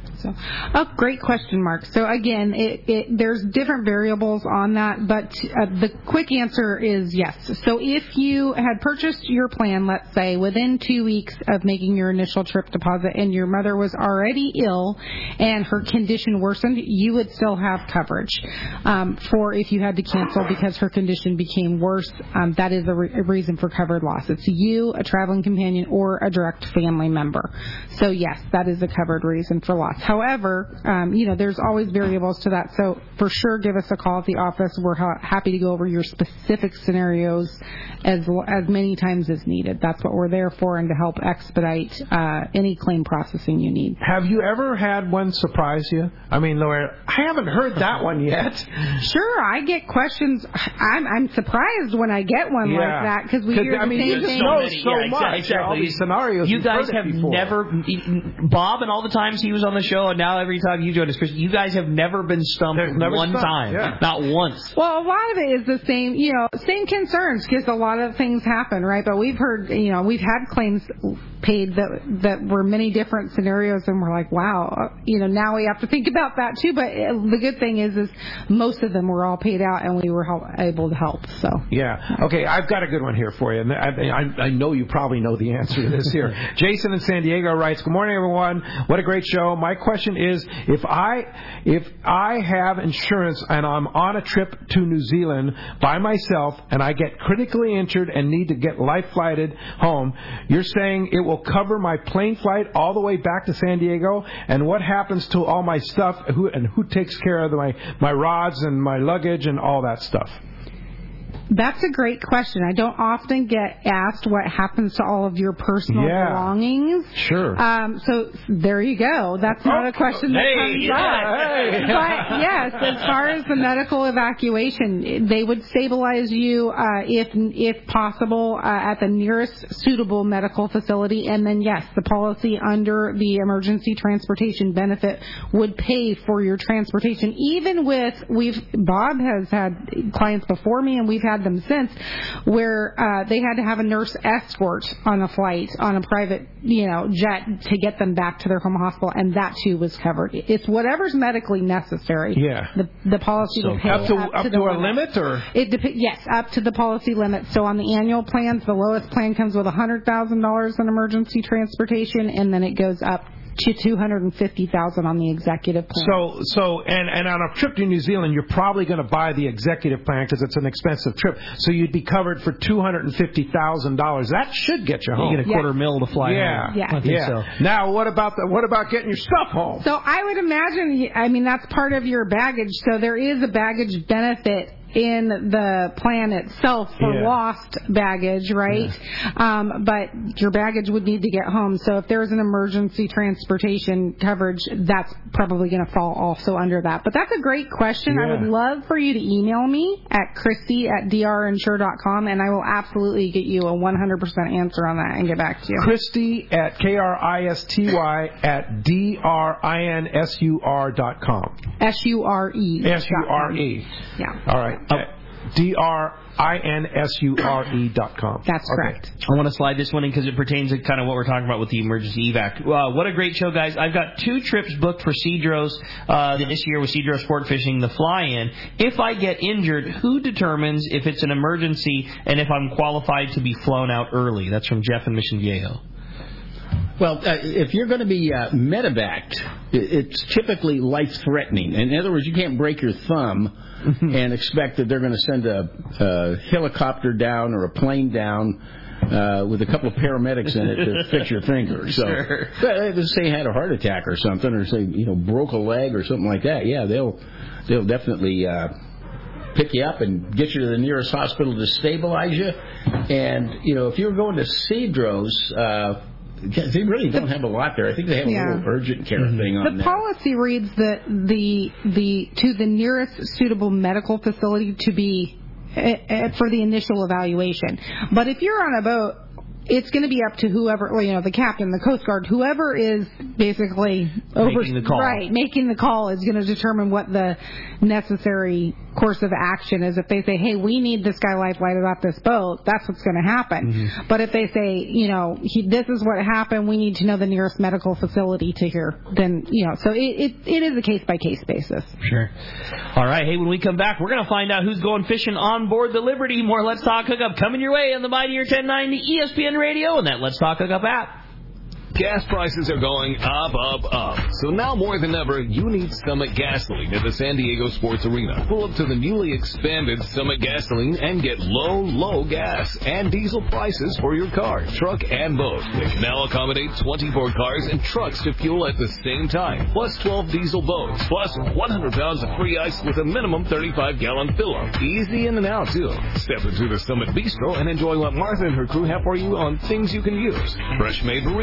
Great question, Mark. So again, there's different variables on that, but the quick answer is yes. So if you had purchased your plan, let's say, within 2 weeks of making your initial trip deposit and your mother was already ill and her condition worsened, you would still have coverage for if you had to cancel because her condition became worse. That is a reason for covered loss. It's you, a traveling companion, or a direct family member. So yes, that is a covered reason for loss. However, there's always variables to that. So for sure, give us a call at the office. We're happy to go over your specific scenarios as many times as needed. That's what we're there for, and to help expedite any claim processing you need. Have you ever had one surprise you? I mean, Laura, I haven't heard that one yet. Sure, I get questions. I'm surprised when I get one like that because we hear the same thing. So much. Exactly. All these scenarios. You guys have never. Bob and all the times he was on the show, show, and now every time you join us, Chris, you guys have never been stumped one time. Yeah. Not once. Well, a lot of it is the same concerns, because a lot of things happen, right? But we've heard, we've had claims paid that were many different scenarios, and we're like, wow, now we have to think about that too. But the good thing is most of them were all paid out, and we were able to help. So yeah, okay, I've got a good one here for you. And I know you probably know the answer to this here. Jason in San Diego writes, "Good morning, everyone. What a great show. My question is, if I have insurance and I'm on a trip to New Zealand by myself and I get critically injured and need to get life flighted home, you're saying it will cover my plane flight all the way back to San Diego? And what happens to all my stuff? Who takes care of my rods and my luggage and all that stuff?" That's a great question. I don't often get asked what happens to all of your personal belongings. Sure. So there you go. That's not a question that comes up. But yes, as far as the medical evacuation, they would stabilize you if possible at the nearest suitable medical facility, and then yes, the policy under the emergency transportation benefit would pay for your transportation. Even with Bob has had clients before me, and we've had them since, where they had to have a nurse escort on a flight on a private jet to get them back to their home hospital, and that too was covered. It's whatever's medically necessary. Yeah. The policy will pay up to a limit, or yes, up to the policy limit. So on the annual plans, the lowest plan comes with $100,000 in emergency transportation, and then it goes up to $250,000 on the executive plan. So and on a trip to New Zealand, you're probably going to buy the executive plan because it's an expensive trip. So you'd be covered for $250,000. That should get you home. You get a $250,000 to fly home. Yeah. I think so. Now, what about getting your stuff home? So I would imagine, that's part of your baggage. So there is a baggage benefit in the plan itself for lost baggage, right? Yeah. But your baggage would need to get home. So if there's an emergency transportation coverage, that's probably going to fall also under that. But that's a great question. Yeah. I would love for you to email me at Christy@drinsure.com, and I will absolutely get you a 100% answer on that and get back to you. Christy at KRISTY@DRINSUR.com. SURE. SURE. Yeah. All right. DRINSURE.com. That's correct. I want to slide this one in because it pertains to kind of what we're talking about with the emergency evac. What a great show, guys. I've got 2 trips booked for Cedros this year with Cedros Sport Fishing, the fly-in. If I get injured, who determines if it's an emergency and if I'm qualified to be flown out early? That's from Jeff in Mission Viejo. Well, if you're going to be medevaced, it's typically life-threatening. In other words, you can't break your thumb and expect that they're going to send a helicopter down or a plane down with a couple of paramedics in it to fix your finger. So, let's say you had a heart attack or something, or say broke a leg or something like that. Yeah, they'll definitely pick you up and get you to the nearest hospital to stabilize you. And if you're going to Cedros, they really don't have a lot there. I think they have a little urgent care thing on there. The policy reads that the to the nearest suitable medical facility to be for the initial evaluation. But if you're on a boat, it's going to be up to whoever, the captain, the Coast Guard, whoever is basically making the call. Right, making the call is going to determine what the necessary course of action is. If they say, hey, we need this guy life-flighted off this boat, that's what's going to happen. Mm-hmm. But if they say, this is what happened, we need to know the nearest medical facility to here, then, so it is a case-by-case basis. Sure. All right, hey, when we come back, we're going to find out who's going fishing on board the Liberty. More Let's Talk Hookup coming your way on the Mightier 1090 ESPN Radio and that Let's Talk Hookup app. Gas prices are going up, up, up. So now more than ever, you need Summit Gasoline at the San Diego Sports Arena. Pull up to the newly expanded Summit Gasoline and get low gas and diesel prices for your car, truck, and boat. They can now accommodate 24 cars and trucks to fuel at the same time, plus 12 diesel boats, plus 100 pounds of free ice with a minimum 35-gallon fill-up. Easy in and out, too. Step into the Summit Bistro and enjoy what Martha and her crew have for you on things you can use. Fresh-made burritos,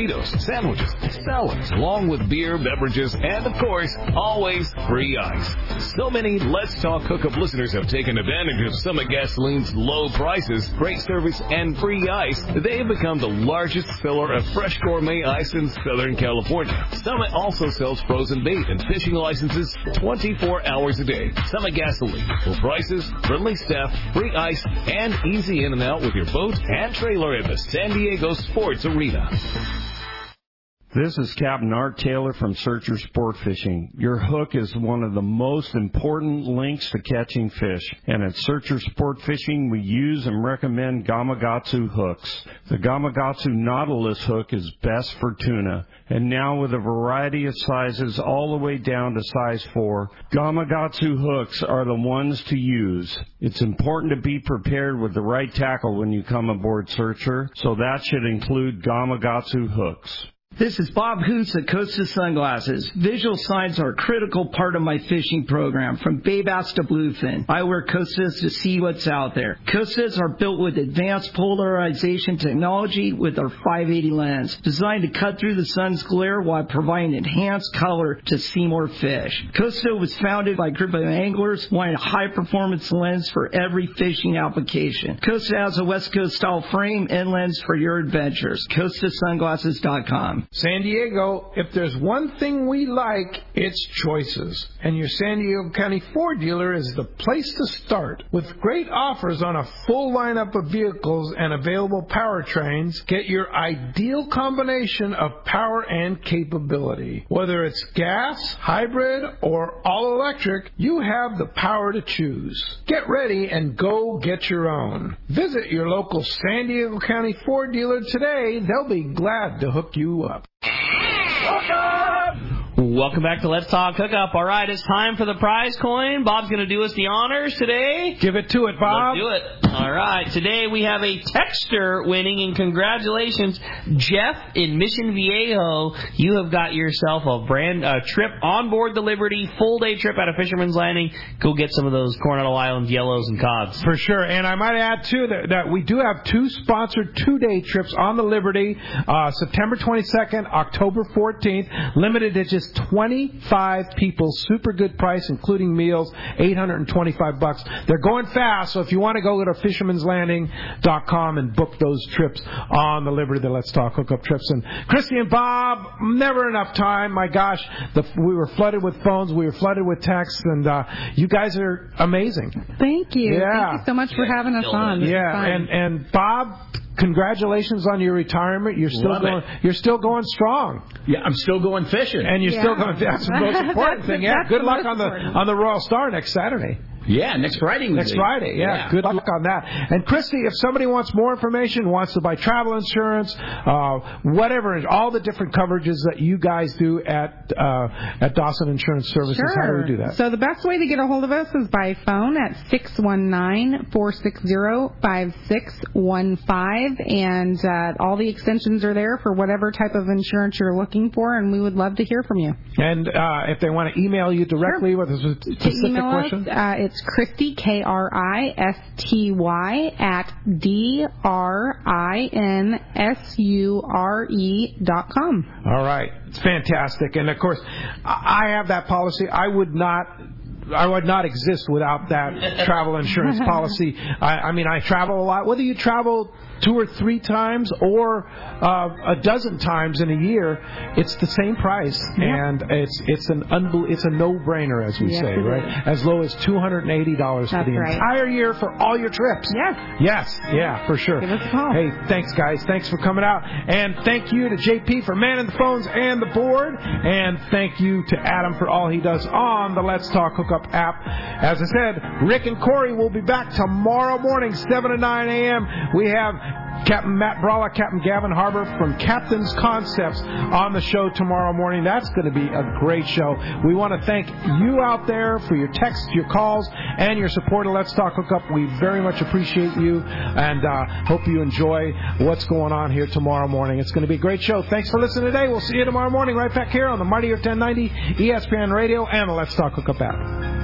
sandwiches, salads, along with beer, beverages, and, of course, always free ice. So many Let's Talk Hookup listeners have taken advantage of Summit Gasoline's low prices, great service, and free ice. They have become the largest seller of fresh gourmet ice in Southern California. Summit also sells frozen bait and fishing licenses 24 hours a day. Summit Gasoline. Low prices, friendly staff, free ice, and easy in and out with your boat and trailer at the San Diego Sports Arena. This is Captain Art Taylor from Searcher Sport Fishing. Your hook is one of the most important links to catching fish. And at Searcher Sport Fishing, we use and recommend Gamakatsu hooks. The Gamakatsu Nautilus hook is best for tuna. And now with a variety of sizes all the way down to size 4, Gamakatsu hooks are the ones to use. It's important to be prepared with the right tackle when you come aboard Searcher, so that should include Gamakatsu hooks. This is Bob Hoots at Costa Sunglasses. Visual signs are a critical part of my fishing program, from bay bass to bluefin. I wear Costas to see what's out there. Costas are built with advanced polarization technology with our 580 lens, designed to cut through the sun's glare while providing enhanced color to see more fish. Costa was founded by a group of anglers wanting a high-performance lens for every fishing application. Costa has a West Coast style frame and lens for your adventures. CostaSunglasses.com. San Diego, if there's one thing we like, it's choices. And your San Diego County Ford dealer is the place to start. With great offers on a full lineup of vehicles and available powertrains, get your ideal combination of power and capability. Whether it's gas, hybrid, or all electric, you have the power to choose. Get ready and go get your own. Visit your local San Diego County Ford dealer today. They'll be glad to hook you up. Welcome back to Let's Talk Hookup. All right, it's time for the prize coin. Bob's going to do us the honors today. Give it to it, Bob. Let's do it. All right, today we have a texter winning, and congratulations, Jeff in Mission Viejo. You have got yourself a trip on board the Liberty, full-day trip out of Fisherman's Landing. Go get some of those Coronado Island yellows and cods. For sure, and I might add, too, that we do have 2 sponsored 2-day trips on the Liberty, September 22nd, October 14th, limited to just 25 people, super good price, including meals, $825. They're going fast, so if you want to go to fishermanslanding.com and book those trips on the Liberty, the Let's Talk Hookup trips. And Christy and Bob, never enough time. My gosh, we were flooded with phones, we were flooded with texts, and you guys are amazing. Thank you. Yeah. Thank you so much for having us on. Yeah, and Bob, congratulations on your retirement. You're still going strong. Yeah, I'm still going fishing. And you're still going. That's the most important thing. Yeah. Good luck on the Royal Star next Saturday. Yeah, next Friday. Next Friday, yeah. Good luck on that. And Christy, if somebody wants more information, wants to buy travel insurance, whatever, all the different coverages that you guys do at Dawson Insurance Services, how do we do that? So the best way to get a hold of us is by phone at 619-460-5615, and all the extensions are there for whatever type of insurance you're looking for, and we would love to hear from you. And if they want to email you directly with a specific question? It's Christy, Kristy, at drinsure.com. All right. It's fantastic. And, of course, I have that policy. I would not exist without that travel insurance policy. I mean, I travel a lot. Whether you travel 2 or 3 times or a dozen times in a year, it's the same price, and it's a no-brainer, as we say, right? As low as $280 for the entire year for all your trips. Yes, yeah, for sure. Give us a call. Hey, thanks, guys. Thanks for coming out, and thank you to JP for manning the phones and the board, and thank you to Adam for all he does on the Let's Talk Hookup app. As I said, Rick and Corey will be back tomorrow morning, 7 to 9 a.m. We have Captain Matt Bralla, Captain Gavin Harbour from Captain's Concepts on the show tomorrow morning. That's going to be a great show. We want to thank you out there for your texts, your calls, and your support of Let's Talk Hookup. We very much appreciate you, and hope you enjoy what's going on here tomorrow morning. It's going to be a great show. Thanks for listening today. We'll see you tomorrow morning right back here on the Mightier 1090, ESPN Radio, and the Let's Talk Hookup app.